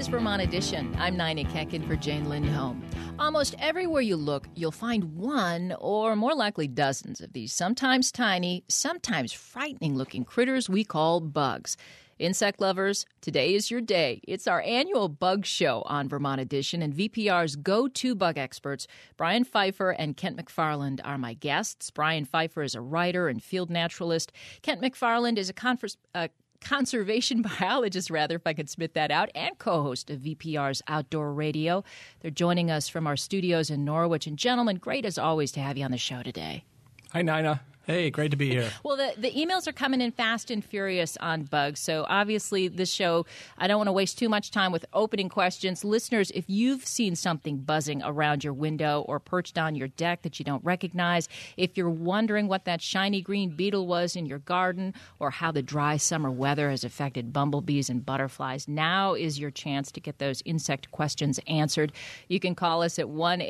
is Vermont Edition. I'm Nina Kenkin for Jane Lindholm. Almost everywhere you look, you'll find one or more likely dozens of these sometimes tiny, sometimes frightening-looking critters we call bugs. Insect lovers, today is your day. It's our annual bug show on Vermont Edition, and VPR's go-to bug experts, Brian Pfeiffer and Kent McFarland, are my guests. Brian Pfeiffer is a writer and field naturalist. Kent McFarland is a conservation biologist, if I could spit that out, and co-host of VPR's Outdoor Radio. They're joining us from our studios in Norwich. And gentlemen, great as always to have you on the show today. Hi, Nina. Hey, great to be here. Well, the emails are coming in fast and furious on bugs. So obviously this show, I don't want to waste too much time with opening questions. Listeners, if you've seen something buzzing around your window or perched on your deck that you don't recognize, if you're wondering what that shiny green beetle was in your garden or how the dry summer weather has affected bumblebees and butterflies, now is your chance to get those insect questions answered. You can call us at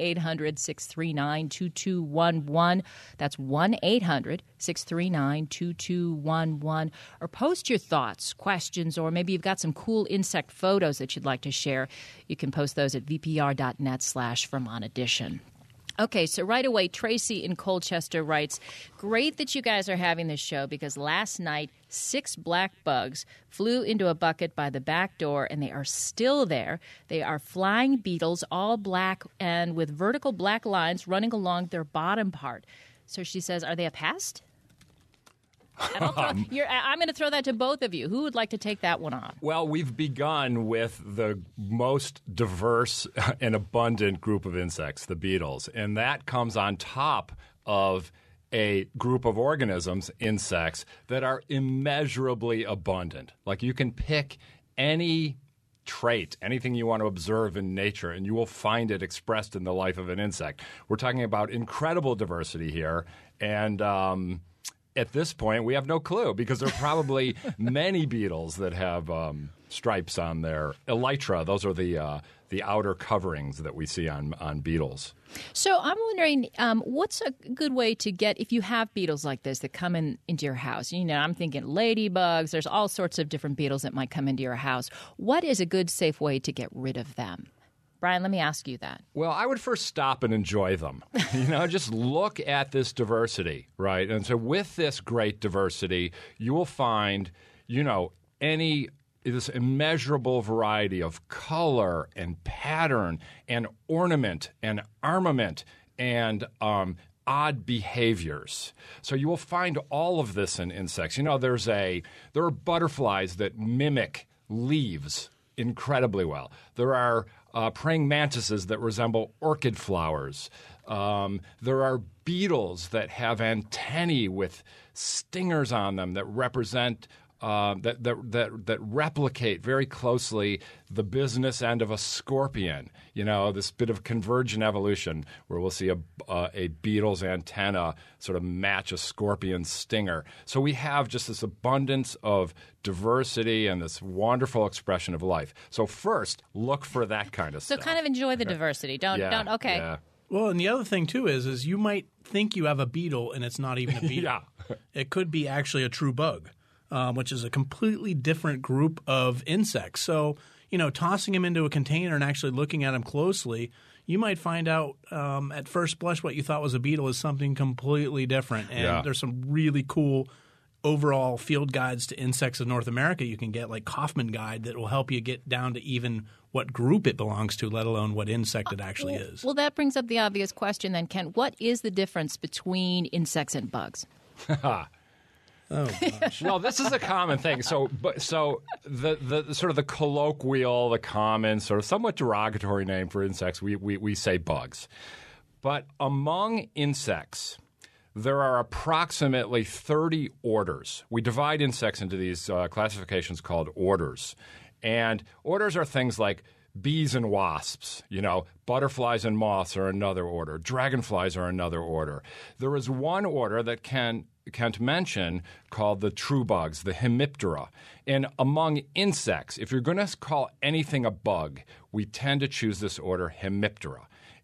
1-800-639-2211. That's 1-800-639-2211, or post your thoughts, questions, or maybe you've got some cool insect photos that you'd like to share. You can post those at vpr.net/Vermont Edition. Okay, so right away, Tracy in Colchester writes, great that you guys are having this show because last night 6 black bugs flew into a bucket by the back door and they are still there. They are flying beetles, all black and with vertical black lines running along their bottom part. So she says, are they a pest? I'm going to throw that to both of you. Who would like to take that one on? Well, we've begun with the most diverse and abundant group of insects, the beetles, and that comes on top of a group of organisms, insects, that are immeasurably abundant. Like you can pick any trait, anything you want to observe in nature, and you will find it expressed in the life of an insect. We're talking about incredible diversity here, and at this point, we have no clue because there are probably many beetles that have stripes on their elytra. Those are the outer coverings that we see on beetles. So I'm wondering, what's a good way to get, if you have beetles like this that come into your house? You know, I'm thinking ladybugs. There's all sorts of different beetles that might come into your house. What is a good, safe way to get rid of them? Brian, let me ask you that. Well, I would first stop and enjoy them. Just look at this diversity, right? And so with this great diversity, you will find, this immeasurable variety of color and pattern and ornament and armament and odd behaviors. So you will find all of this in insects. There are butterflies that mimic leaves incredibly well. There are praying mantises that resemble orchid flowers. There are beetles that have antennae with stingers on them that represent that replicate very closely the business end of a scorpion. This bit of convergent evolution where we'll see a beetle's antenna sort of match a scorpion's stinger. So we have just this abundance of diversity and this wonderful expression of life. So first, look for that kind of stuff. So kind of enjoy the diversity. Don't. Okay. Yeah. Well, and the other thing, too, is you might think you have a beetle and it's not even a beetle. Yeah. It could be actually a true bug. Which is a completely different group of insects. So, tossing them into a container and actually looking at them closely, you might find out at first blush what you thought was a beetle is something completely different. And there's some really cool overall field guides to insects of North America you can get, like Kaufman Guide, that will help you get down to even what group it belongs to, let alone what insect it actually is. Well, that brings up the obvious question then, Ken. What is the difference between insects and bugs? Oh, gosh. Well, this is a common thing. So the sort of the colloquial, the common, sort of somewhat derogatory name for insects, we say bugs. But among insects, there are approximately 30 orders. We divide insects into these classifications called orders. And orders are things like bees and wasps, butterflies and moths are another order. Dragonflies are another order. There is one order that Kent mentioned called the true bugs, the Hemiptera. And among insects, if you're going to call anything a bug, we tend to choose this order, Hemiptera.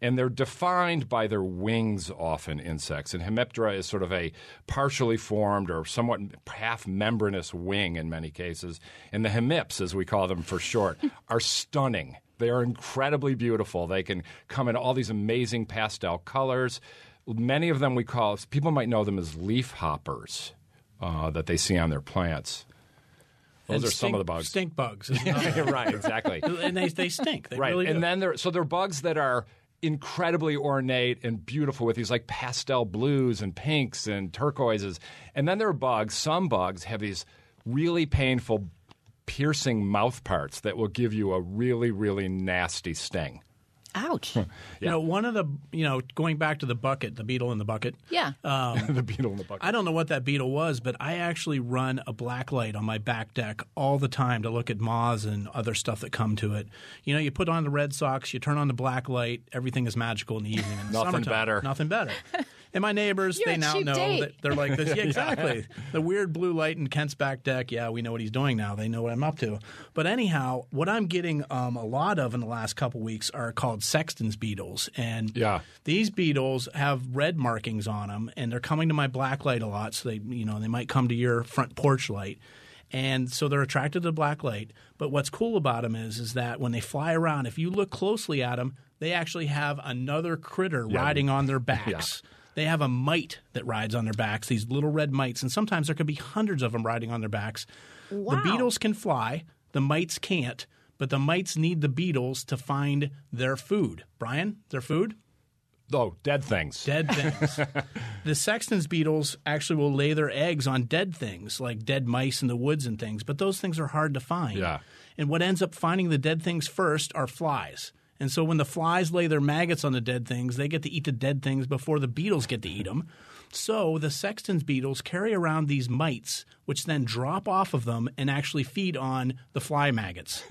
And they're defined by their wings often, insects. And Hemiptera is sort of a partially formed or somewhat half membranous wing in many cases. And the hemips, as we call them for short, are stunning. They are incredibly beautiful. They can come in all these amazing pastel colors. Many of them people might know them as leaf hoppers that they see on their plants. Those are some of the bugs. Stink bugs. Right, exactly. And they stink. They right. really do. And then they're bugs that are incredibly ornate and beautiful with these like pastel blues and pinks and turquoises. And then there are some bugs have these really painful, piercing mouth parts that will give you a really, really nasty sting. Ouch. One of the, going back to the bucket, the beetle in the bucket. Yeah. The beetle in the bucket. I don't know what that beetle was, but I actually run a black light on my back deck all the time to look at moths and other stuff that come to it. You put on the red socks, you turn on the black light, everything is magical in the evening. In the Nothing summertime. better. Nothing better. And my neighbors, You're they a now cheap know date. that they're like this. Yeah, exactly. The weird blue light in Kent's back deck. Yeah, we know what he's doing now. They know what I'm up to. But anyhow, what I'm getting a lot of in the last couple weeks are called Sexton's beetles. And these beetles have red markings on them, and they're coming to my black light a lot. So they might come to your front porch light. And so they're attracted to the black light. But what's cool about them is that when they fly around, if you look closely at them, they actually have another critter riding on their backs. They have a mite that rides on their backs, these little red mites, and sometimes there could be hundreds of them riding on their backs. Wow. The beetles can fly, the mites can't, but the mites need the beetles to find their food. Brian, their food? Oh, dead things. Dead things. The Sexton's beetles actually will lay their eggs on dead things, like dead mice in the woods and things, but those things are hard to find. Yeah. And what ends up finding the dead things first are flies. And so when the flies lay their maggots on the dead things, they get to eat the dead things before the beetles get to eat them. So the Sexton's beetles carry around these mites, which then drop off of them and actually feed on the fly maggots.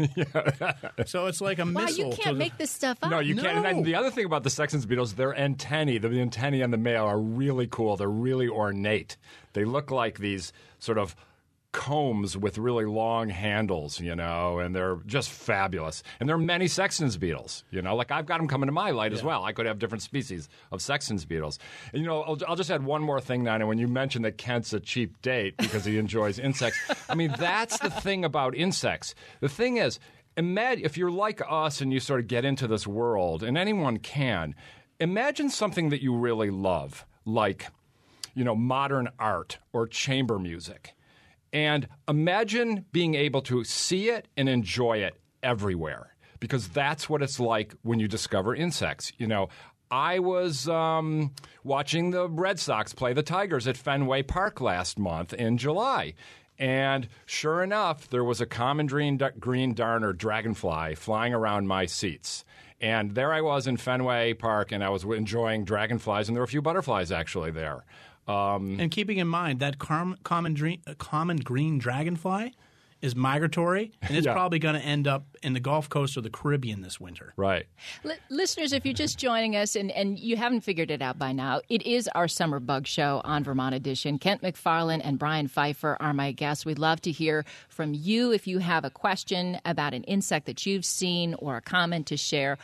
So it's like a missile. Wow, you can't make this stuff up. No, you can't. And No. then the other thing about the Sexton's beetles, their antennae, the antennae on the male are really cool. They're really ornate. They look like these sort of combs with really long handles, and they're just fabulous. And there are many Sexton's beetles, like I've got them coming to my light as well. I could have different species of Sexton's beetles. And, I'll just add one more thing, Nina. When you mentioned that Kent's a cheap date because he enjoys insects, I mean, that's the thing about insects. The thing is, imagine if you're like us and you sort of get into this world, and anyone can, imagine something that you really love, like, modern art or chamber music. And imagine being able to see it and enjoy it everywhere, because that's what it's like when you discover insects. I was watching the Red Sox play the Tigers at Fenway Park last month in July. And sure enough, there was a common green darner dragonfly flying around my seats. And there I was in Fenway Park, and I was enjoying dragonflies, and there were a few butterflies actually there. And keeping in mind that common green dragonfly is migratory, and it's probably going to end up in the Gulf Coast or the Caribbean this winter. Right. Listeners, if you're just joining us and you haven't figured it out by now, it is our Summer Bug Show on Vermont Edition. Kent McFarland and Brian Pfeiffer are my guests. We'd love to hear from you if you have a question about an insect that you've seen or a comment to share.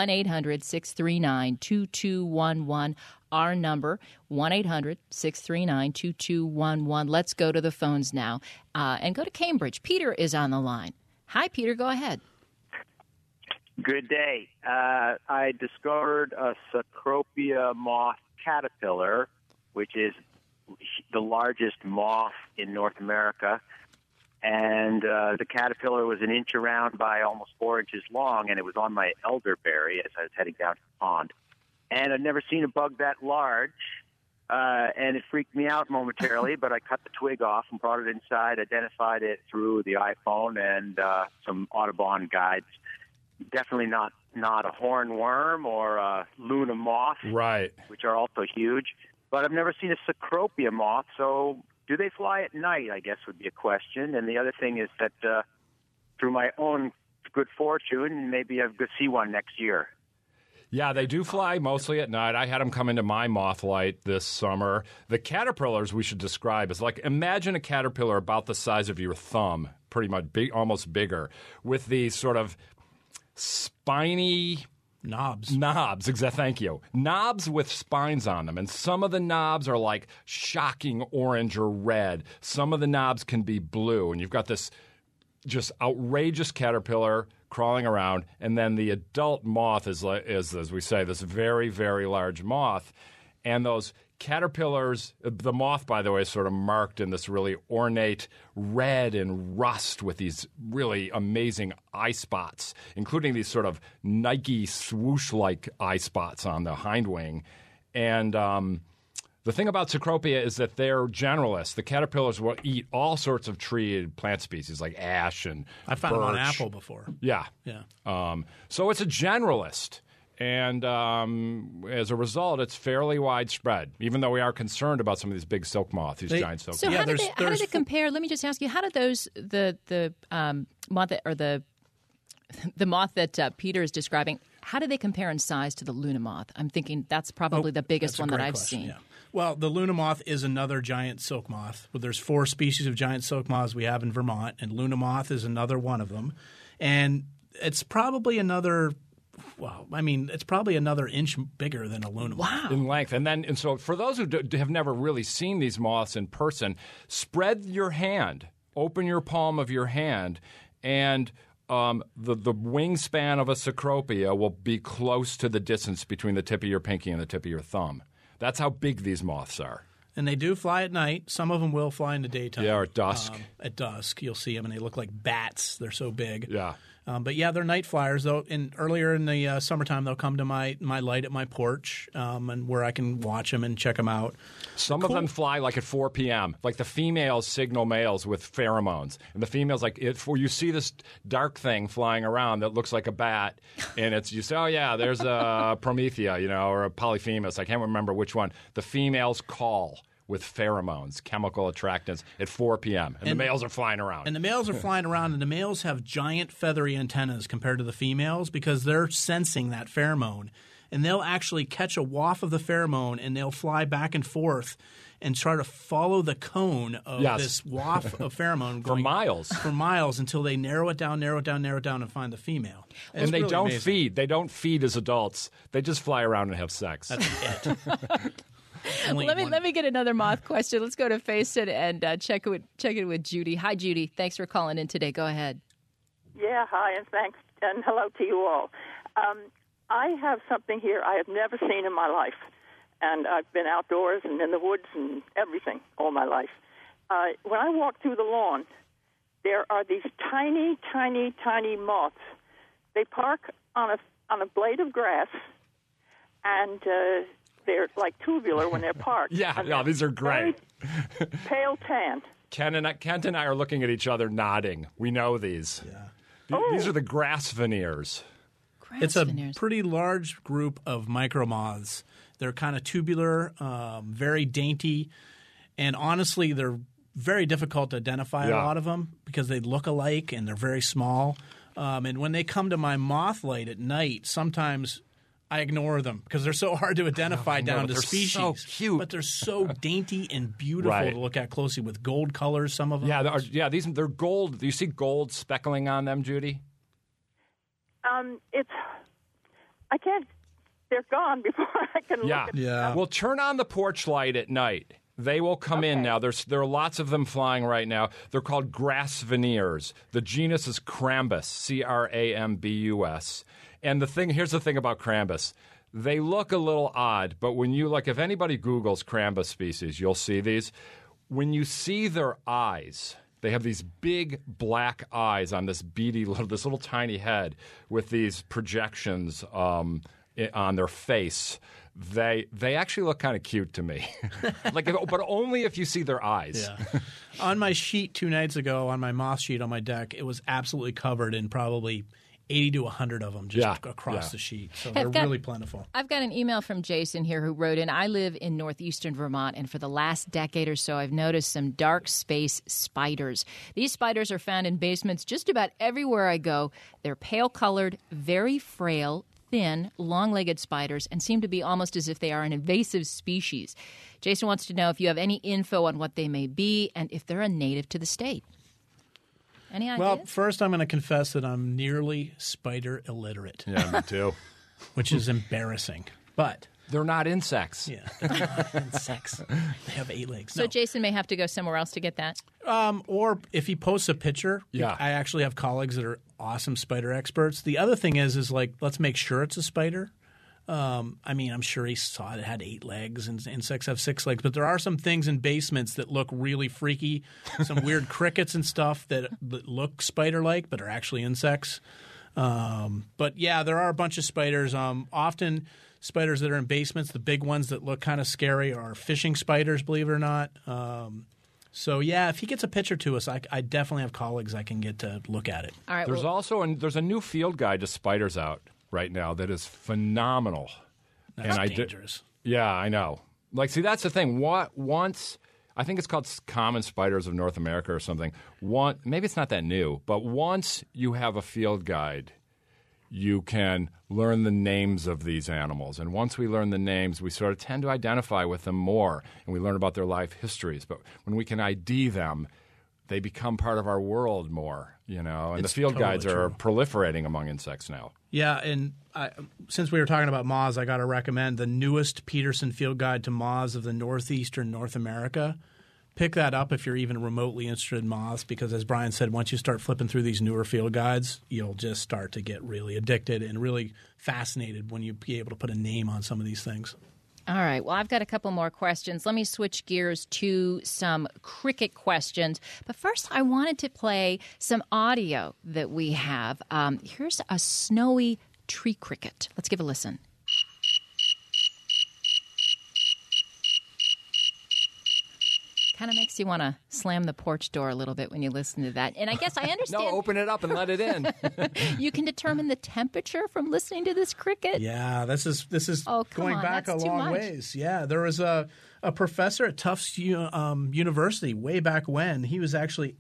1-800-639-2211. Our number, 1-800-639-2211. Let's go to the phones now and go to Cambridge. Peter is on the line. Hi, Peter. Go ahead. Good day. I discovered a Cecropia moth caterpillar, which is the largest moth in North America. And the caterpillar was 1 inch around by almost 4 inches long, and it was on my elderberry as I was heading down to the pond. And I'd never seen a bug that large, and it freaked me out momentarily, but I cut the twig off and brought it inside, identified it through the iPhone and some Audubon guides. Definitely not a hornworm or a Luna moth, Right. which are also huge. But I've never seen a Cecropia moth, so do they fly at night, I guess would be a question. And the other thing is that through my own good fortune, maybe I'll go see one next year. Yeah, they do fly mostly at night. I had them come into my moth light this summer. The caterpillars we should describe is like, imagine a caterpillar about the size of your thumb, pretty much big, almost bigger, with these sort of spiny Knobs. Knobs, exactly. Thank you. Knobs with spines on them. And some of the knobs are like shocking orange or red. Some of the knobs can be blue. And you've got this just outrageous caterpillar crawling around. And then the adult moth is, as we say, this very, very large moth. And those caterpillars, the moth, by the way, is sort of marked in this really ornate red and rust with these really amazing eye spots, including these sort of Nike swoosh-like eye spots on the hind wing. And the thing about Cecropia is that they're generalists. The caterpillars will eat all sorts of tree and plant species like ash and I found them on birch. apple before. Yeah. So it's a generalist. And as a result, it's fairly widespread, even though we are concerned about some of these big silk moths, these giant silk So moths. how did it compare? Let me just ask you, how did those the moth or the moth that Peter is describing, how do they compare in size to the Luna moth? I'm thinking that's probably the biggest one that I've seen. Yeah. Well, the Luna moth is another giant silk moth. Well, there's 4 species of giant silk moths we have in Vermont, and Luna moth is another one of them. And it's probably another it's probably another inch bigger than a Luna moth. Wow. In length. And so for those who have never really seen these moths in person, spread your hand, open your palm of your hand, and the wingspan of a Cecropia will be close to the distance between the tip of your pinky and the tip of your thumb. That's how big these moths are. And they do fly at night. Some of them will fly in the daytime. Yeah, or at dusk. At dusk, you'll see them, and they look like bats. They're so big. Yeah. But yeah, they're night flyers. Though, earlier in the summertime, they'll come to my light at my porch, and where I can watch them and check them out. Some of them fly like at 4 p.m. Like the females signal males with pheromones, and the females when you see this dark thing flying around that looks like a bat, and you say, oh yeah, there's a Promethea, or a Polyphemus. I can't remember which one. The females call with pheromones, chemical attractants, at 4 p.m. And the males are flying around. And the males are flying around, and the males have giant feathery antennas compared to the females because they're sensing that pheromone. And they'll actually catch a waft of the pheromone, and they'll fly back and forth and try to follow the cone of this waft of pheromone For miles until they narrow it down, and find the female. And they don't feed. They don't feed as adults. They just fly around and have sex. That's it. Let me get another moth question. Let's go to Face It and check it with Judy. Hi, Judy. Thanks for calling in today. Go ahead. Yeah, hi, and thanks, and hello to you all. I have something here I have never seen in my life, and I've been outdoors and in the woods and everything all my life. When I walk through the lawn, there are these tiny, tiny, tiny moths. They park on a blade of grass, and they're like tubular when they're parked. Yeah, these are great. Pale tan. Kent and I are looking at each other nodding. We know these. Yeah. These are the grass veneers. It's a pretty large group of micromoths. They're kind of tubular, very dainty, and honestly, they're very difficult to identify, a lot of them, because they look alike and they're very small. And when they come to my moth light at night, sometimes I ignore them because they're so hard to identify down to species. So cute. But they're so dainty and beautiful to look at closely with gold colors, some of them. They're gold. Do you see gold speckling on them, Judy? I can't. They're gone before I can look at them. Well, turn on the porch light at night. They will come in now. There are lots of them flying right now. They're called grass veneers. The genus is Crambus, Crambus. And here's the thing about Crambus. They look a little odd, but if anybody Googles Crambus species, you'll see these. When you see their eyes, they have these big black eyes on this this little tiny head with these projections on their face. They actually look kind of cute to me, but only if you see their eyes. Yeah. On my sheet 2 nights ago, on my moth sheet on my deck, it was absolutely covered in probably 80 to 100 of them across the sheet. So they're really plentiful. I've got an email from Jason here who wrote in, I live in northeastern Vermont, and for the last decade or so, I've noticed some dark space spiders. These spiders are found in basements just about everywhere I go. They're pale-colored, very frail, thin, long-legged spiders, and seem to be almost as if they are an invasive species. Jason wants to know if you have any info on what they may be and if they're a native to the state. Any ideas? Well, first I'm going to confess that I'm nearly spider illiterate. Yeah, me too. which is embarrassing. But They're not insects. yeah, they're not insects. They have 8 legs. So No. Jason may have to go somewhere else to get that. Or if he posts a picture, Yeah. I actually have colleagues that are awesome spider experts. The other thing is like, let's make sure it's a spider. I mean, I'm sure he saw it had 8 legs and insects have 6 legs, but there are some things in basements that look really freaky, some weird crickets and stuff that look spider-like but are actually insects. But yeah, there are a bunch of spiders. Often spiders that are in basements, the big ones that look kind of scary are fishing spiders, believe it or not. So yeah, if he gets a picture to us, I definitely have colleagues I can get to look at it. All right. There's there's a new field guide to spiders out right now that is phenomenal. That's I dangerous. Yeah, I know. Like, see, that's the thing. Once I think it's called Common Spiders of North America or something. Maybe it's not that new, but once you have a field guide, you can learn the names of these animals. And once we learn the names, we sort of tend to identify with them more, and we learn about their life histories. But when we can ID them, they become part of our world more, And It's the field totally guides are true. proliferating among insects now. Yeah, and since we were talking about moths, I got to recommend the newest Peterson Field Guide to Moths of the Northeastern North America. Pick that up if you're even remotely interested in moths, because as Brian said, once you start flipping through these newer field guides, you'll just start to get really addicted and really fascinated when you be able to put a name on some of these things. All right. Well, I've got a couple more questions. Let me switch gears to some cricket questions. But first, I wanted to play some audio that we have. Here's a snowy tree cricket. Let's give a listen. Kind of makes you want to slam the porch door a little bit when you listen to that. And I guess I understand. No, open it up and let it in. You can determine the temperature from listening to this cricket. Yeah, this is Oh, come going on, back a that's too long much. ways. Yeah, there was a professor at Tufts University way back when. He was actually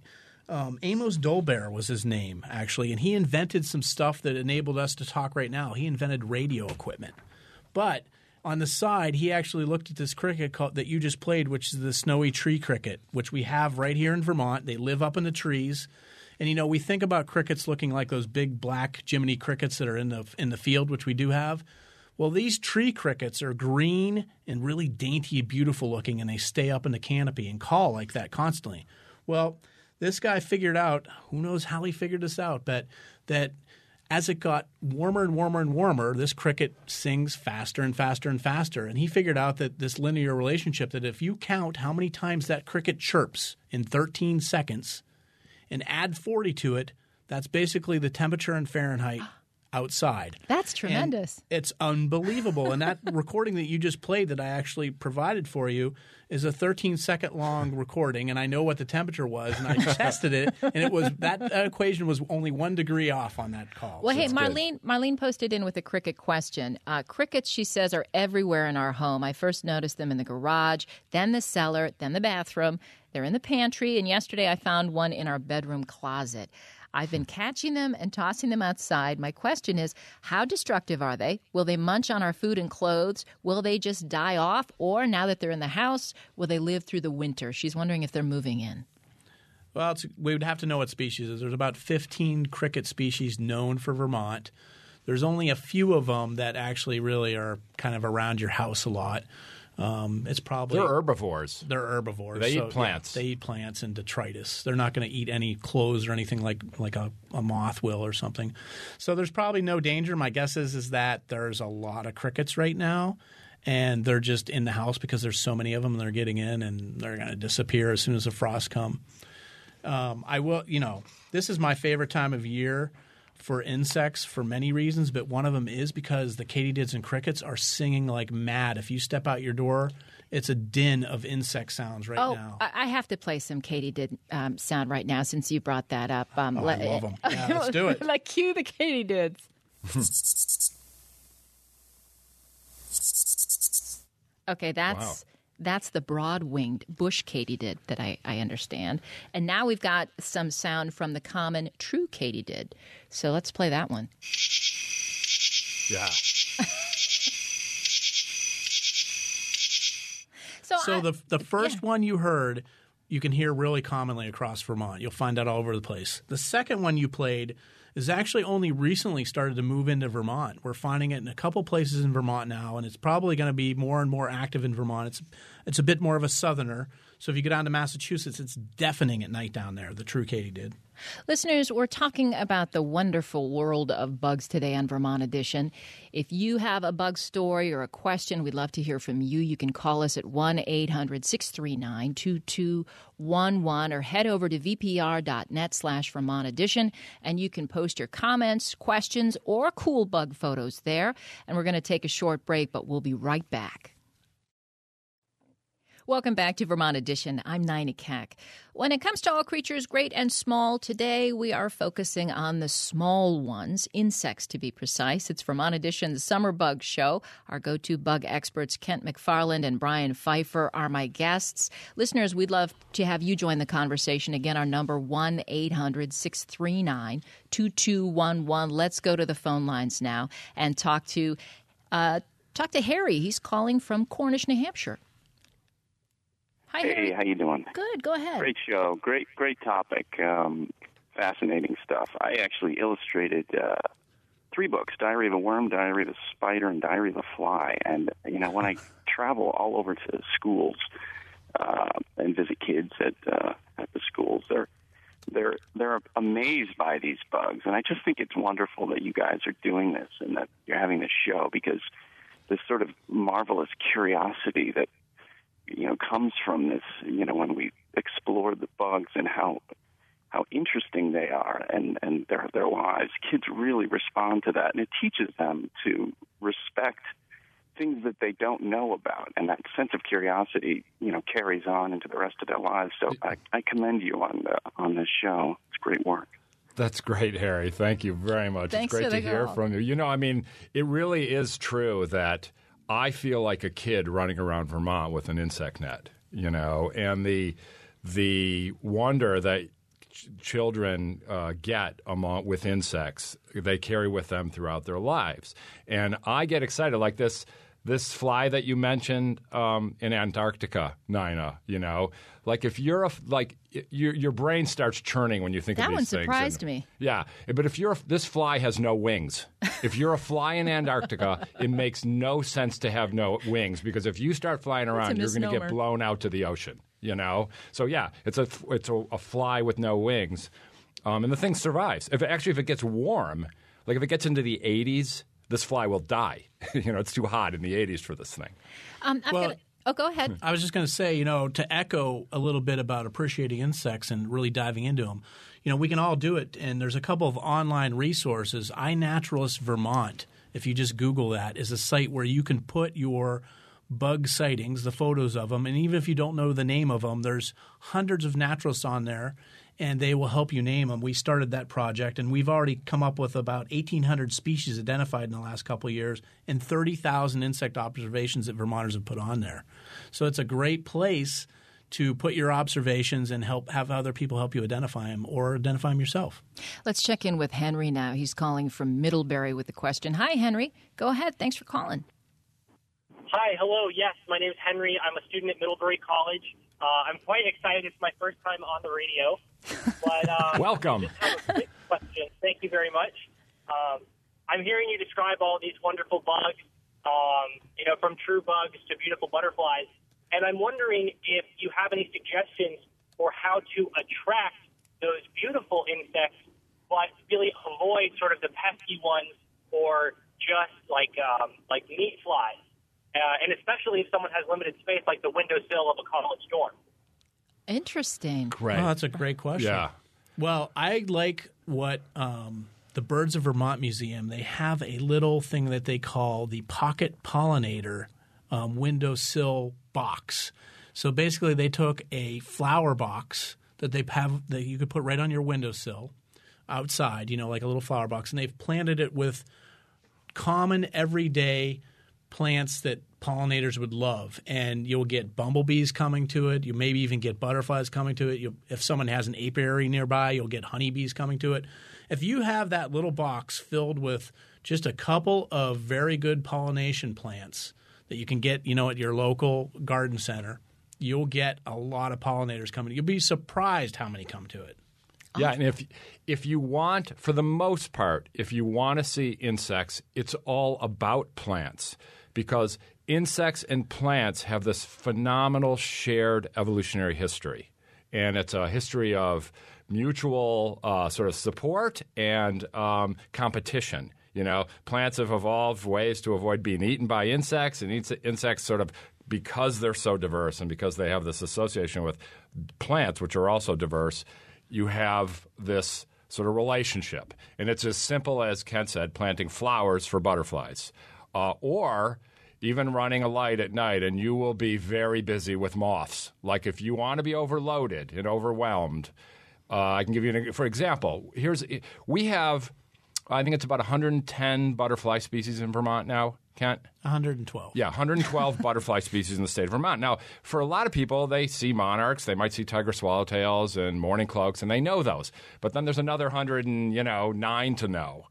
Amos Dolbear was his name, actually, and he invented some stuff that enabled us to talk right now. He invented radio equipment. But on the side, he actually looked at this cricket that you just played, which is the snowy tree cricket, which we have right here in Vermont. They live up in the trees. And, we think about crickets looking like those big black Jiminy crickets that are in the field, which we do have. Well, these tree crickets are green and really dainty, beautiful looking, and they stay up in the canopy and call like that constantly. Well, this guy figured out, who knows how he figured this out, but that as it got warmer and warmer and warmer, this cricket sings faster and faster and faster. And he figured out that this linear relationship, that if you count how many times that cricket chirps in 13 seconds and add 40 to it, that's basically the temperature in Fahrenheit outside. That's tremendous. And it's unbelievable. And that recording that you just played that I actually provided for you is a 13-second long recording, and I know what the temperature was, and I tested it, and it was that equation was only 1 degree off on that call. Well, So hey, it's good. Marlene posted in with a cricket question. Crickets, she says, are everywhere in our home. I first noticed them in the garage, then the cellar, then the bathroom. They're in the pantry, and yesterday I found one in our bedroom closet. I've been catching them and tossing them outside. My question is, how destructive are they? Will they munch on our food and clothes? Will they just die off? Or now that they're in the house, will they live through the winter? She's wondering if they're moving in. Well, we would have to know what species it is. There's about 15 cricket species known for Vermont. There's only a few of them that actually really are kind of around your house a lot. It's probably They're herbivores. They're herbivores. They eat So, plants. Yeah, they eat plants and detritus. They're not going to eat any clothes or anything like a moth will or something. So there's probably no danger. My guess is that there's a lot of crickets right now, and they're just in the house because there's so many of them and they're getting in, and they're going to disappear as soon as the frosts come. This is my favorite time of year for insects for many reasons, but one of them is because the katydids and crickets are singing like mad. If you step out your door, it's a din of insect sounds right now. I have to play some katydid sound right now since you brought that up. I love them. Yeah, let's do it. Like, cue the katydids. Okay, that's the broad-winged bush katydid that I understand. And now we've got some sound from the common true katydid. So let's play that one. Yeah. So the first one you heard you can hear really commonly across Vermont. You'll find that all over the place. The second one you played is actually only recently started to move into Vermont. We're finding it in a couple places in Vermont now, and it's probably going to be more and more active in Vermont. It's a bit more of a southerner. So if you go down to Massachusetts, it's deafening at night down there, the true katydid. Listeners, we're talking about the wonderful world of bugs today on Vermont Edition. If you have a bug story or a question, we'd love to hear from you. You can call us at 1-800-639-2211 or head over to vpr.net/Vermont Edition, and you can post your comments, questions, or cool bug photos there. And we're going to take a short break, but we'll be right back. Welcome back to Vermont Edition. I'm Nina Keck. When it comes to all creatures, great and small, today we are focusing on the small ones, insects to be precise. It's Vermont Edition's Summer Bug Show. Our go-to bug experts, Kent McFarland and Brian Pfeiffer, are my guests. Listeners, we'd love to have you join the conversation. Again, our number 1-800-639-2211. Let's go to the phone lines now and talk to Harry. He's calling from Cornish, New Hampshire. Hi, hey, Harry. how you doing? Good. Go ahead. Great show. Great topic. Fascinating stuff. I actually illustrated 3 books: Diary of a Worm, Diary of a Spider, and Diary of a Fly. And when I travel all over to schools and visit kids at the schools, they're amazed by these bugs. And I just think it's wonderful that you guys are doing this and that you're having this show, because this sort of marvelous curiosity that comes from this, when we explore the bugs and how interesting they are and their lives. Kids really respond to that, and it teaches them to respect things that they don't know about, and that sense of curiosity, carries on into the rest of their lives. So I commend you on this show. It's great work. That's great, Harry. Thank you very much. Thanks it's great for the to hear call. from you. It really is true that I feel like a kid running around Vermont with an insect net, and the wonder that children get with insects, they carry with them throughout their lives. And I get excited, like this fly that you mentioned in Antarctica, Nina. Like if you're your brain starts churning when you think of these things. That one surprised me. Yeah, but if this fly has no wings. If you're a fly in Antarctica, it makes no sense to have no wings, because if you start flying around, you're going to get blown out to the ocean. So yeah, it's a fly with no wings, and the thing survives. If it gets warm, like if it gets into the 80s, this fly will die. It's too hot in the 80s for this thing. Go ahead. I was just going to say, to echo a little bit about appreciating insects and really diving into them, we can all do it. And there's a couple of online resources. iNaturalist Vermont, if you just Google that, is a site where you can put your bug sightings, the photos of them. And even if you don't know the name of them, there's hundreds of naturalists on there, and they will help you name them. We started that project, and we've already come up with about 1,800 species identified in the last couple of years and 30,000 insect observations that Vermonters have put on there. So it's a great place to put your observations and have other people help you identify them or identify them yourself. Let's check in with Henry now. He's calling from Middlebury with a question. Hi, Henry. Go ahead. Thanks for calling. Hi, hello. Yes, my name is Henry. I'm a student at Middlebury College. I'm quite excited. It's my first time on the radio. But Welcome. I just have a quick question. Thank you very much. I'm hearing you describe all these wonderful bugs, from true bugs to beautiful butterflies. And I'm wondering if you have any suggestions for how to attract those beautiful insects, but really avoid sort of the pesky ones or just like meat flies. And especially if someone has limited space, like the windowsill of a college dorm. Interesting. Great. Oh, that's a great question. Yeah. Well, I like what the Birds of Vermont Museum, they have a little thing that they call the pocket pollinator windowsill box. So basically they took a flower box that you could put right on your windowsill outside, like a little flower box, and they've planted it with common everyday plants that pollinators would love, and you'll get bumblebees coming to it. You maybe even get butterflies coming to it. If someone has an apiary nearby, you'll get honeybees coming to it. If you have that little box filled with just a couple of very good pollination plants that you can get, at your local garden center, you'll get a lot of pollinators coming. You'll be surprised how many come to it. Yeah, and if you want, for the most part, if you want to see insects, it's all about plants because insects and plants have this phenomenal shared evolutionary history. And it's a history of mutual sort of support and competition. You know, plants have evolved ways to avoid being eaten by insects, and insects sort of, because they're so diverse and because they have this association with plants, which are also diverse, you have this sort of relationship. And it's as simple as Kent said, planting flowers for butterflies. Or even running a light at night, and you will be very busy with moths. Like if you want to be overloaded and overwhelmed, I can give you for example, we have, I think it's about 110 butterfly species in Vermont now, Kent? 112. Yeah, 112 butterfly species in the state of Vermont. Now, for a lot of people, they see monarchs, they might see tiger swallowtails and mourning cloaks, and they know those. But then there's another 109 to know.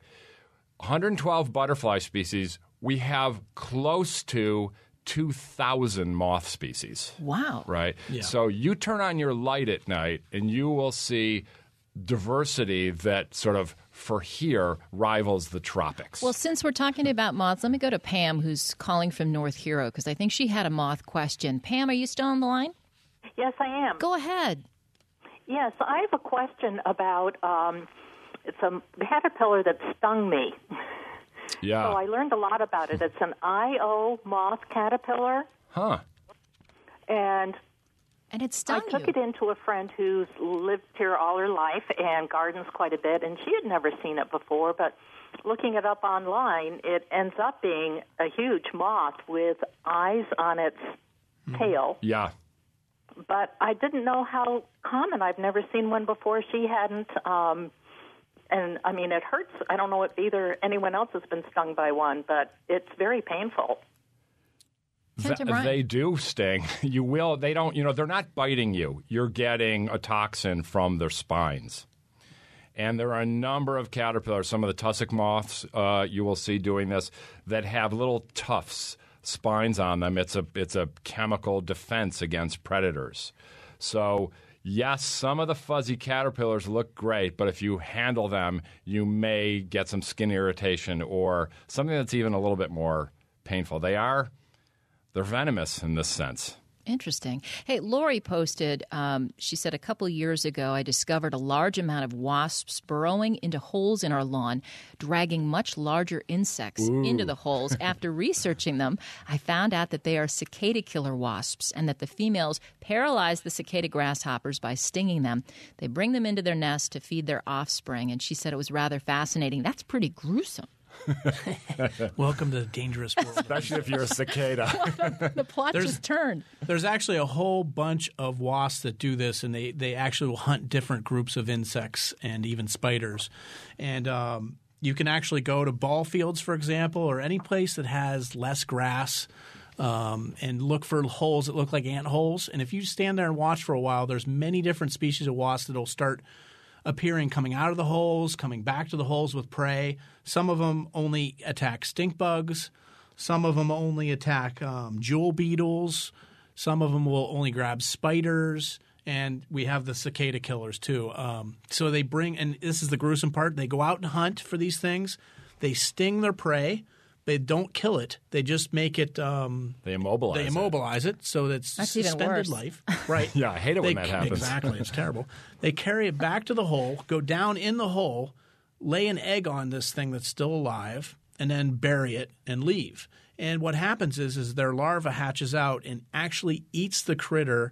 112 butterfly species, we have close to 2,000 moth species. Wow. Right? Yeah. So you turn on your light at night, and you will see diversity that sort of, for here, rivals the tropics. Well, since we're talking about moths, let me go to Pam, who's calling from North Hero, because I think she had a moth question. Pam, are you still on the line? Yes, I am. Go ahead. Yes, I have a question about it's a caterpillar that stung me. Yeah. So I learned a lot about it. It's an Io moth caterpillar. Huh. And it stung I took it into a friend who's lived here all her life and gardens quite a bit, and she had never seen it before, but looking it up online, it ends up being a huge moth with eyes on its tail. Yeah. But I didn't know how common. I've never seen one before. She hadn't. And, I mean, it hurts. I don't know if either anyone else has been stung by one, but it's very painful. They do sting. You will. They don't. They're not biting you. You're getting a toxin from their spines. And there are a number of caterpillars, some of the tussock moths you will see doing this, that have little tufts, spines on them. It's a chemical defense against predators. So, yes, some of the fuzzy caterpillars look great, but if you handle them, you may get some skin irritation or something that's even a little bit more painful. They're venomous in this sense. Interesting. Hey, Lori posted, she said, a couple years ago, I discovered a large amount of wasps burrowing into holes in our lawn, dragging much larger insects into the holes. After researching them, I found out that they are cicada killer wasps and that the females paralyze the cicada grasshoppers by stinging them. They bring them into their nest to feed their offspring, and she said it was rather fascinating. That's pretty gruesome. Welcome to the dangerous world. Especially if you're a cicada. The plot just turned. There's actually a whole bunch of wasps that do this, and they actually will hunt different groups of insects and even spiders. And you can actually go to ball fields, for example, or any place that has less grass and look for holes that look like ant holes. And if you stand there and watch for a while, there's many different species of wasps that will start appearing coming out of the holes, coming back to the holes with prey. Some of them only attack stink bugs. Some of them only attack jewel beetles. Some of them will only grab spiders. And we have the cicada killers too. So they bring – and this is the gruesome part. They go out and hunt for these things. They sting their prey. They don't kill it. They just make it they immobilize it so that it's suspended life. Right. Yeah, I hate it when that happens. Exactly. It's terrible. They carry it back to the hole, go down in the hole, lay an egg on this thing that's still alive, and then bury it and leave. And what happens is their larva hatches out and actually eats the critter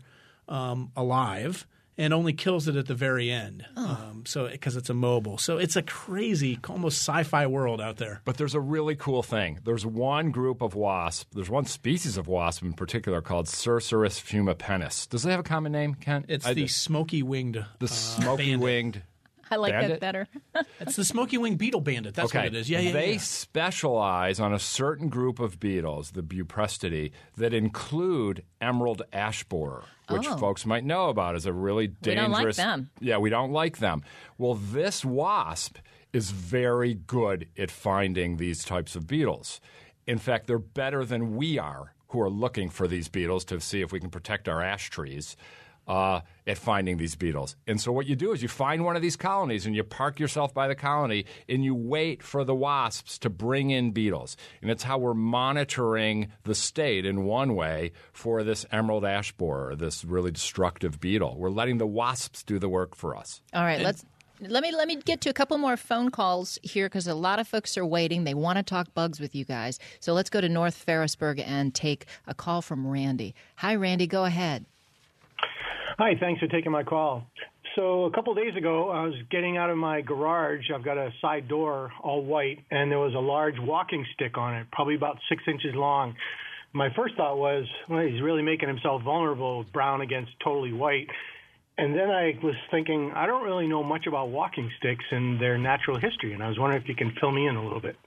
alive and only kills it at the very end. So because it's immobile. So it's a crazy, almost sci-fi world out there. But there's a really cool thing. There's one group of wasp. There's one species of wasp in particular called Cerceris fumipennis. Does it have a common name, Ken? It's the smoky-winged The smoky-winged I like bandit? that better. It's the smoky-winged beetle bandit. That's what it is. Yeah. They specialize on a certain group of beetles, the Buprestidae, that include emerald ash borer, which folks might know about as a really dangerous. We don't like them. Yeah, we don't like them. Well, this wasp is very good at finding these types of beetles. In fact, they're better than we are who are looking for these beetles to see if we can protect our ash trees at finding these beetles. And so what you do is you find one of these colonies and you park yourself by the colony and you wait for the wasps to bring in beetles. And it's how we're monitoring the state in one way for this emerald ash borer, this really destructive beetle. We're letting the wasps do the work for us. All right, let me get to a couple more phone calls here because a lot of folks are waiting. They want to talk bugs with you guys. So let's go to North Ferrisburg and take a call from Randy. Hi, Randy. Go ahead. Hi, thanks for taking my call. So a couple of days ago, I was getting out of my garage. I've got a side door, all white, and there was a large walking stick on it, probably about 6 inches long. My first thought was, well, he's really making himself vulnerable, brown against totally white. And then I was thinking, I don't really know much about walking sticks and their natural history, and I was wondering if you can fill me in a little bit.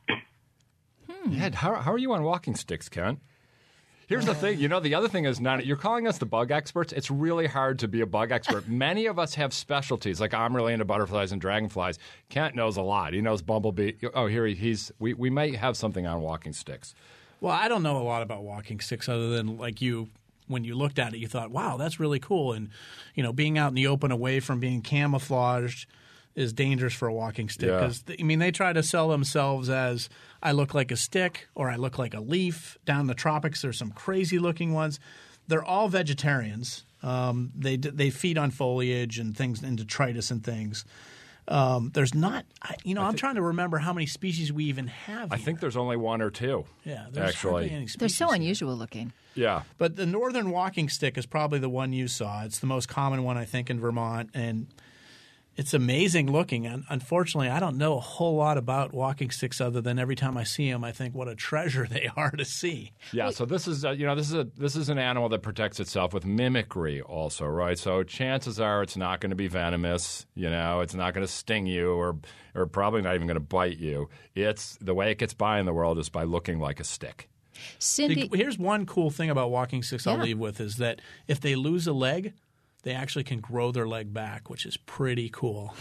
Ed, how are you on walking sticks, Ken? Here's the thing. The other thing is you're calling us the bug experts. It's really hard to be a bug expert. Many of us have specialties. Like I'm really into butterflies and dragonflies. Kent knows a lot. He knows bumblebee. Oh, here we might have something on walking sticks. Well, I don't know a lot about walking sticks other than like you. When you looked at it, you thought, wow, that's really cool. And, being out in the open away from being camouflaged is dangerous for a walking stick. Because, they try to sell themselves as I look like a stick or I look like a leaf. Down in the tropics, there's some crazy-looking ones. They're all vegetarians. They feed on foliage and things and detritus and things. There's not I'm trying to remember how many species we even have here. I think there's only one or two. Yeah, there's hardly any species. They're so unusual looking. Yeah. But the northern walking stick is probably the one you saw. It's the most common one, I think, in Vermont, and it's amazing looking. And unfortunately, I don't know a whole lot about walking sticks other than every time I see them, I think what a treasure they are to see. Yeah, so this is this is an animal that protects itself with mimicry also, right? So chances are it's not going to be venomous, it's not going to sting you or probably not even going to bite you. It's the way it gets by in the world is by looking like a stick. Cindy, here's one cool thing about walking sticks I'll leave with is that if they lose a leg, they actually can grow their leg back, which is pretty cool.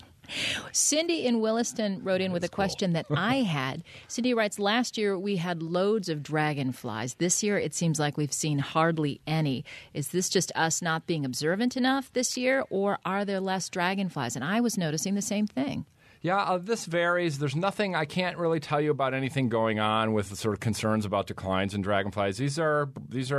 Cindy in Williston wrote in with a question that I had. Cindy writes, last year we had loads of dragonflies. This year it seems like we've seen hardly any. Is this just us not being observant enough this year, or are there less dragonflies? And I was noticing the same thing. Yeah, this varies. There's nothing, I can't really tell you about anything going on with the sort of concerns about declines in dragonflies. These are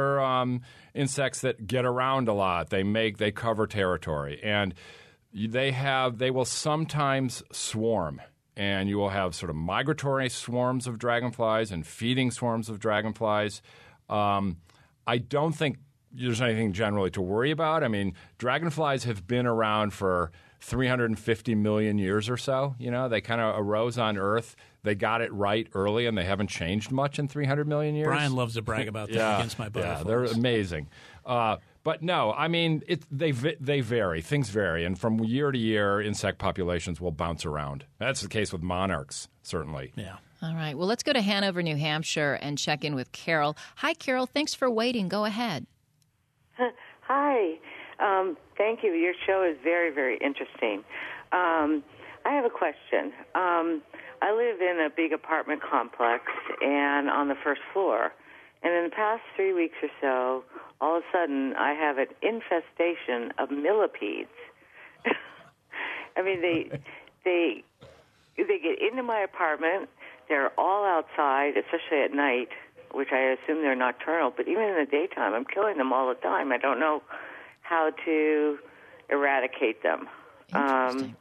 insects that get around a lot. They cover territory, and they will sometimes swarm. And you will have sort of migratory swarms of dragonflies and feeding swarms of dragonflies. I don't think there's anything generally to worry about. Dragonflies have been around for 350 million years or so. They kind of arose on Earth. They got it right early, and they haven't changed much in 300 million years. Brian loves to brag about that against my butterflies. Yeah, they're amazing. But no, they vary. Things vary, and from year to year, insect populations will bounce around. That's the case with monarchs, certainly. Yeah. All right. Well, let's go to Hanover, New Hampshire, and check in with Carol. Hi, Carol. Thanks for waiting. Go ahead. Hi. Thank you. Your show is very, very interesting. I have a question. I live in a big apartment complex and on the first floor. And in the past 3 weeks or so, all of a sudden, I have an infestation of millipedes. They get into my apartment. They're all outside, especially at night, which I assume they're nocturnal. But even in the daytime, I'm killing them all the time. I don't know how to eradicate them. Interesting.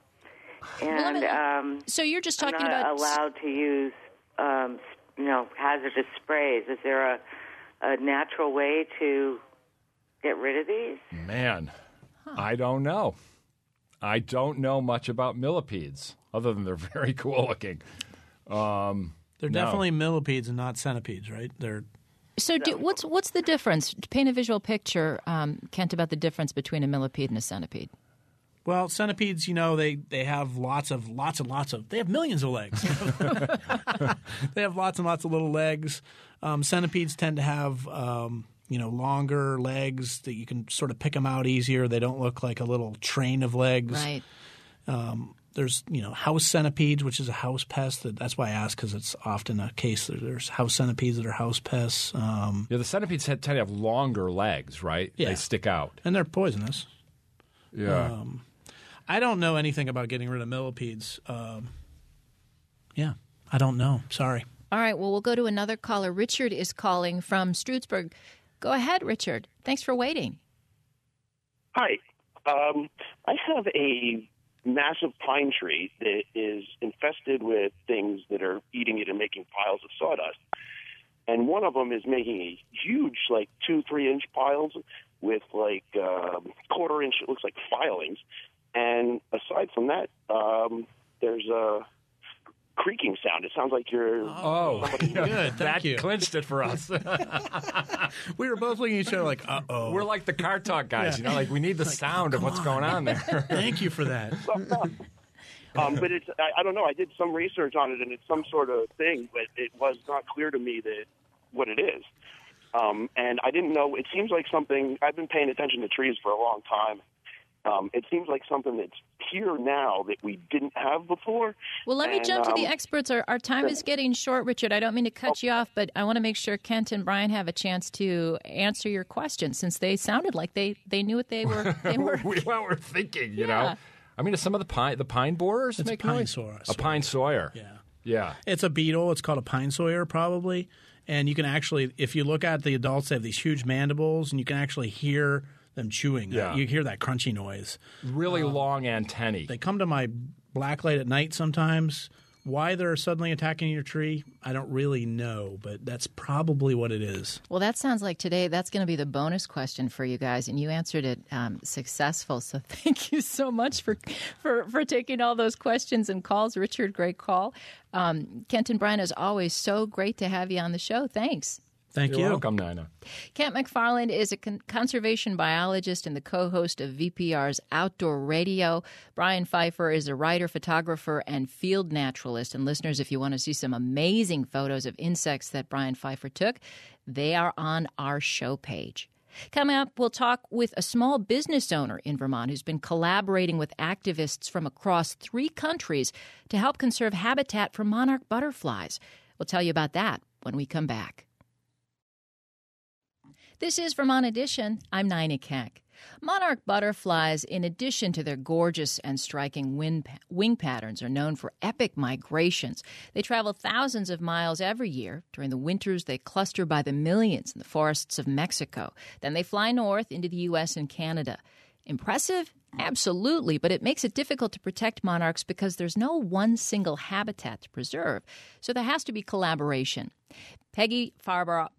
So you're just talking I'm not about allowed to use, hazardous sprays. Is there a natural way to get rid of these? Man, I don't know. I don't know much about millipedes, other than they're very cool looking. They're definitely millipedes and not centipedes, right? What's the difference? Paint a visual picture, Kent, about the difference between a millipede and a centipede. Well, centipedes, they have lots of – they have millions of legs. They have lots and lots of little legs. Centipedes tend to have, longer legs that you can sort of pick them out easier. They don't look like a little train of legs. Right. There's house centipedes, which is a house pest. That's why I ask, because it's often a case that there's house centipedes that are house pests. The centipedes tend to have longer legs, right? Yeah. They stick out. And they're poisonous. Yeah. I don't know anything about getting rid of millipedes. I don't know. Sorry. All right, well, we'll go to another caller. Richard is calling from Stroudsburg. Go ahead, Richard. Thanks for waiting. Hi. I have a massive pine tree that is infested with things that are eating it and making piles of sawdust. And one of them is making a huge, 2-3 inch piles with quarter inch, it looks like filings. And aside from that, there's a creaking sound. It sounds like you're... Oh, good. Thank you. That clinched it for us. We were both looking at each other like, uh-oh. We're like the car talk guys, we need the sound of what's going on there. Thank you for that. But it's, I don't know, I did some research on it, and it's some sort of thing, but it was not clear to me what it is. And I didn't know, it seems like something, I've been paying attention to trees for a long time. It seems like something that's here now that we didn't have before. Well, let me jump to the experts. Our time is getting short, Richard. I don't mean to cut you off, but I want to make sure Kent and Brian have a chance to answer your question, since they sounded like they knew what they were. We're thinking, you know. I mean, some of the pine borers it's make a pine noise? sawyer. A pine sawyer. Yeah. It's a beetle. It's called a pine sawyer, probably. And you can actually, if you look at the adults, they have these huge mandibles, and you can actually hear them chewing. Yeah. You hear that crunchy noise. Really long antennae. They come to my blacklight at night sometimes. Why they're suddenly attacking your tree, I don't really know, but that's probably what it is. Well, that sounds like today that's going to be the bonus question for you guys, and you answered it successful. So thank you so much for taking all those questions and calls. Richard, great call. Kent and Brian, as always, so great to have you on the show. Thanks. Thank you. You're welcome, Nina. Kent McFarland is a conservation biologist and the co-host of VPR's Outdoor Radio. Brian Pfeiffer is a writer, photographer, and field naturalist. And listeners, if you want to see some amazing photos of insects that Brian Pfeiffer took, they are on our show page. Coming up, we'll talk with a small business owner in Vermont who's been collaborating with activists from across 3 countries to help conserve habitat for monarch butterflies. We'll tell you about that when we come back. This is Vermont Edition. I'm Nina Keck. Monarch butterflies, in addition to their gorgeous and striking wing patterns, are known for epic migrations. They travel thousands of miles every year. During the winters, they cluster by the millions in the forests of Mexico. Then they fly north into the U.S. and Canada. Impressive? Absolutely, but it makes it difficult to protect monarchs because there's no one single habitat to preserve. So there has to be collaboration. Peggy Farbaugh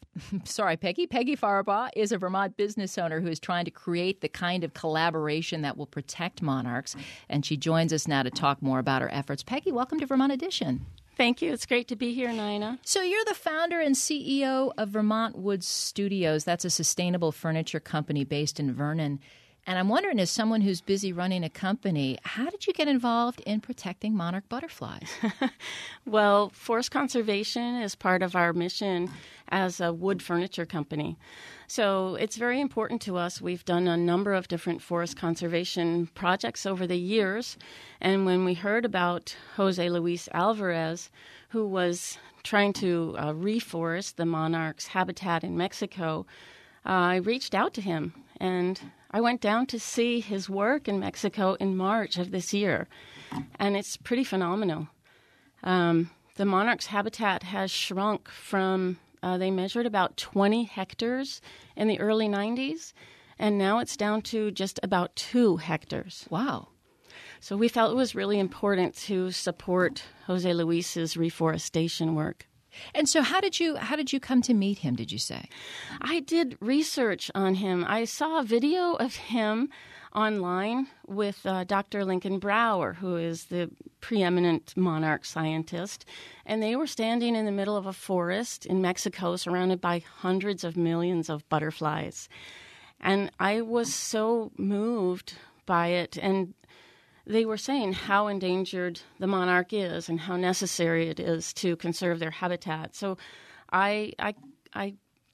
is a Vermont business owner who is trying to create the kind of collaboration that will protect monarchs, and she joins us now to talk more about her efforts. Peggy, welcome to Vermont Edition. Thank you. It's great to be here, Nina. So you're the founder and CEO of Vermont Woods Studios. That's a sustainable furniture company based in Vernon. And I'm wondering, as someone who's busy running a company, how did you get involved in protecting monarch butterflies? Well, forest conservation is part of our mission as a wood furniture company. So it's very important to us. We've done a number of different forest conservation projects over the years. And when we heard about Jose Luis Alvarez, who was trying to reforest the monarch's habitat in Mexico, I reached out to him, and I went down to see his work in Mexico in March of this year, and it's pretty phenomenal. The monarch's habitat has shrunk from, they measured about 20 hectares in the early 90s, and now it's down to just about 2 hectares. Wow. So we felt it was really important to support Jose Luis's reforestation work. And so how did you come to meet him, did you say? I did research on him. I saw a video of him online with Dr. Lincoln Brower, who is the preeminent monarch scientist, and they were standing in the middle of a forest in Mexico surrounded by hundreds of millions of butterflies. And I was so moved by it, and they were saying how endangered the monarch is and how necessary it is to conserve their habitat. So I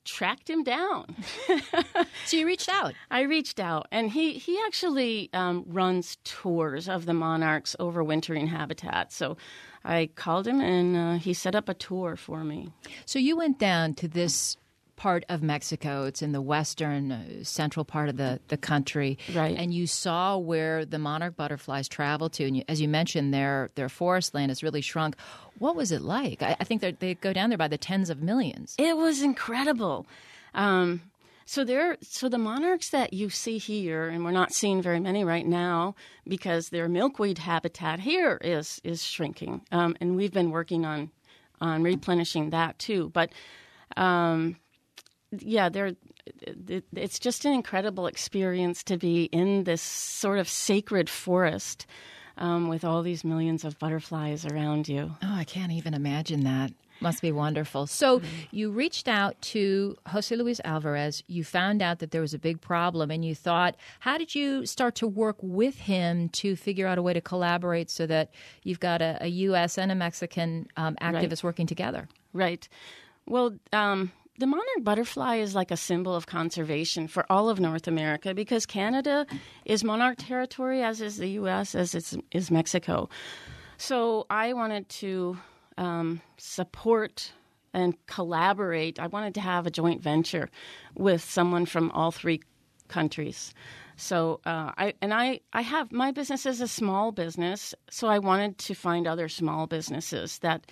tracked him down. So you reached out. I reached out, and he actually runs tours of the monarch's overwintering habitat. So I called him, and he set up a tour for me. So you went down to this part of Mexico. It's in the western, central part of the country. Right. And you saw where the monarch butterflies travel to. And as you mentioned, their forest land has really shrunk. What was it like? I think they go down there by the tens of millions. It was incredible. So the monarchs that you see here, and we're not seeing very many right now because their milkweed habitat here is shrinking. And we've been working on replenishing that too. But it's just an incredible experience to be in this sort of sacred forest with all these millions of butterflies around you. Oh, I can't even imagine that. Must be wonderful. So you reached out to Jose Luis Alvarez. You found out that there was a big problem, and you thought, how did you start to work with him to figure out a way to collaborate so that you've got a U.S. and a Mexican activist working together? Right. Well, the monarch butterfly is like a symbol of conservation for all of North America because Canada is monarch territory, as is the U.S., as is Mexico. So I wanted to support and collaborate. I wanted to have a joint venture with someone from all three countries. So I have my business is a small business, so I wanted to find other small businesses that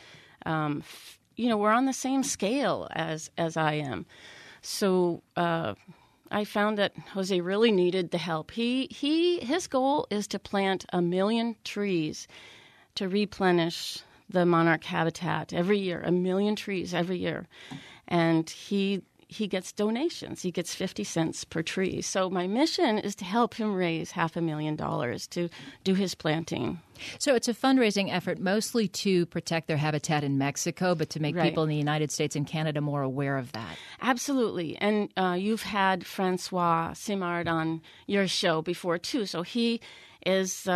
we're on the same scale as I am. So I found that Jose really needed the help. His goal is to plant 1 million trees to replenish the monarch habitat every year, 1 million trees every year. And he gets donations. He gets 50 cents per tree. So my mission is to help him raise $500,000 to do his planting. So it's a fundraising effort mostly to protect their habitat in Mexico, but to make people in the United States and Canada more aware of that. Absolutely. And you've had Francois Simard on your show before, too. So he is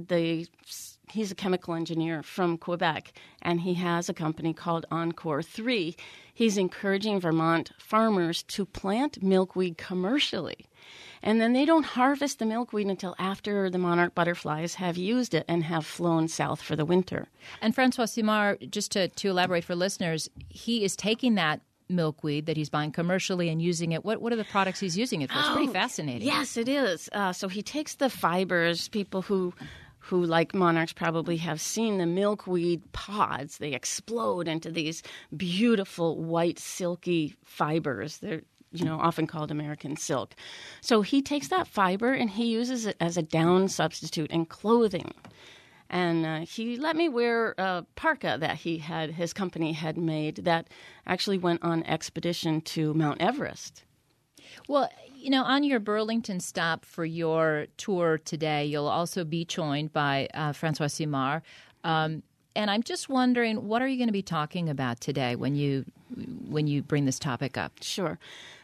he's a chemical engineer from Quebec, and he has a company called Encore 3. He's encouraging Vermont farmers to plant milkweed commercially. And then they don't harvest the milkweed until after the monarch butterflies have used it and have flown south for the winter. And Francois Simard, just to elaborate for listeners, he is taking that milkweed that he's buying commercially and using it. What are the products he's using it for? It's pretty fascinating. Yes, it is. So he takes the fibers, people who like monarchs probably have seen the milkweed pods. They explode into these beautiful white silky fibers. They're often called American silk. So he takes that fiber and he uses it as a down substitute in clothing. And he let me wear a parka that his company had made that actually went on expedition to Mount Everest. Well, on your Burlington stop for your tour today, you'll also be joined by Francois Simard. And I'm just wondering, what are you going to be talking about today when you bring this topic up? Sure.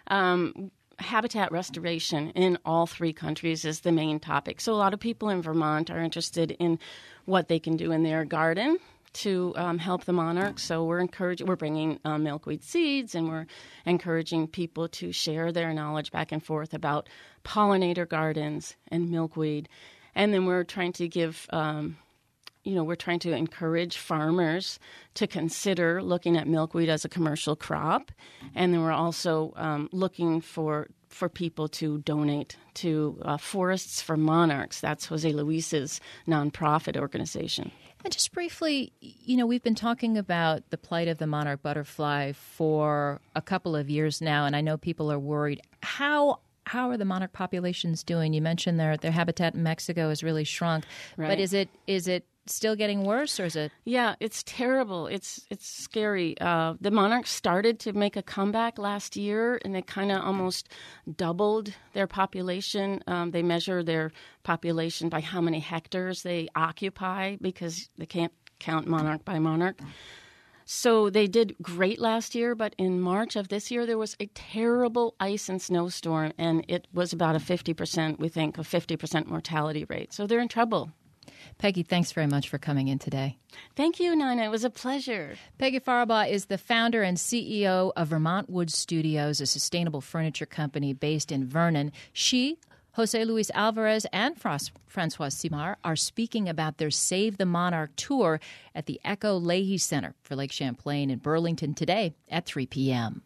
Habitat restoration in all three countries is the main topic. So a lot of people in Vermont are interested in what they can do in their garden to help the monarchs. So we're bringing milkweed seeds, and we're encouraging people to share their knowledge back and forth about pollinator gardens and milkweed. And then we're trying to give, we're trying to encourage farmers to consider looking at milkweed as a commercial crop. And then we're also looking for people to donate to Forests for Monarchs. That's Jose Luis's nonprofit organization. And just briefly, we've been talking about the plight of the monarch butterfly for a couple of years now, and I know people are worried. How are the monarch populations doing? You mentioned their habitat in Mexico has really shrunk, but is it still getting worse, or is it? Yeah, it's terrible. It's scary. The monarchs started to make a comeback last year, and they kind of almost doubled their population. They measure their population by how many hectares they occupy because they can't count monarch by monarch. So they did great last year, but in March of this year, there was a terrible ice and snowstorm, and it was about a 50% mortality rate. So they're in trouble. Peggy, thanks very much for coming in today. Thank you, Nina. It was a pleasure. Peggy Faribaugh is the founder and CEO of Vermont Wood Studios, a sustainable furniture company based in Vernon. She, Jose Luis Alvarez, and Francois Simard are speaking about their Save the Monarch tour at the Echo Leahy Center for Lake Champlain in Burlington today at 3 p.m.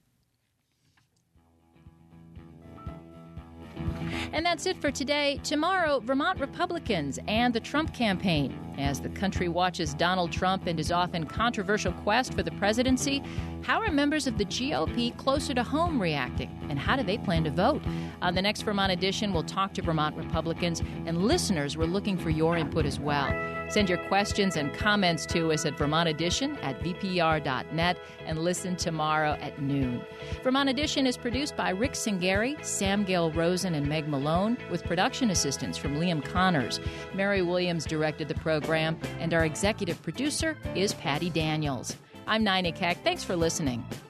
And that's it for today. Tomorrow, Vermont Republicans and the Trump campaign. As the country watches Donald Trump and his often controversial quest for the presidency, how are members of the GOP closer to home reacting? And how do they plan to vote? On the next Vermont edition, we'll talk to Vermont Republicans, and listeners, we're looking for your input as well. Send your questions and comments to us at Vermont Edition at vpr.net and listen tomorrow at noon. Vermont Edition is produced by Rick Singari, Sam Gail Rosen, and Meg Malone, with production assistance from Liam Connors. Mary Williams directed the program, and our executive producer is Patty Daniels. I'm Nina Keck. Thanks for listening.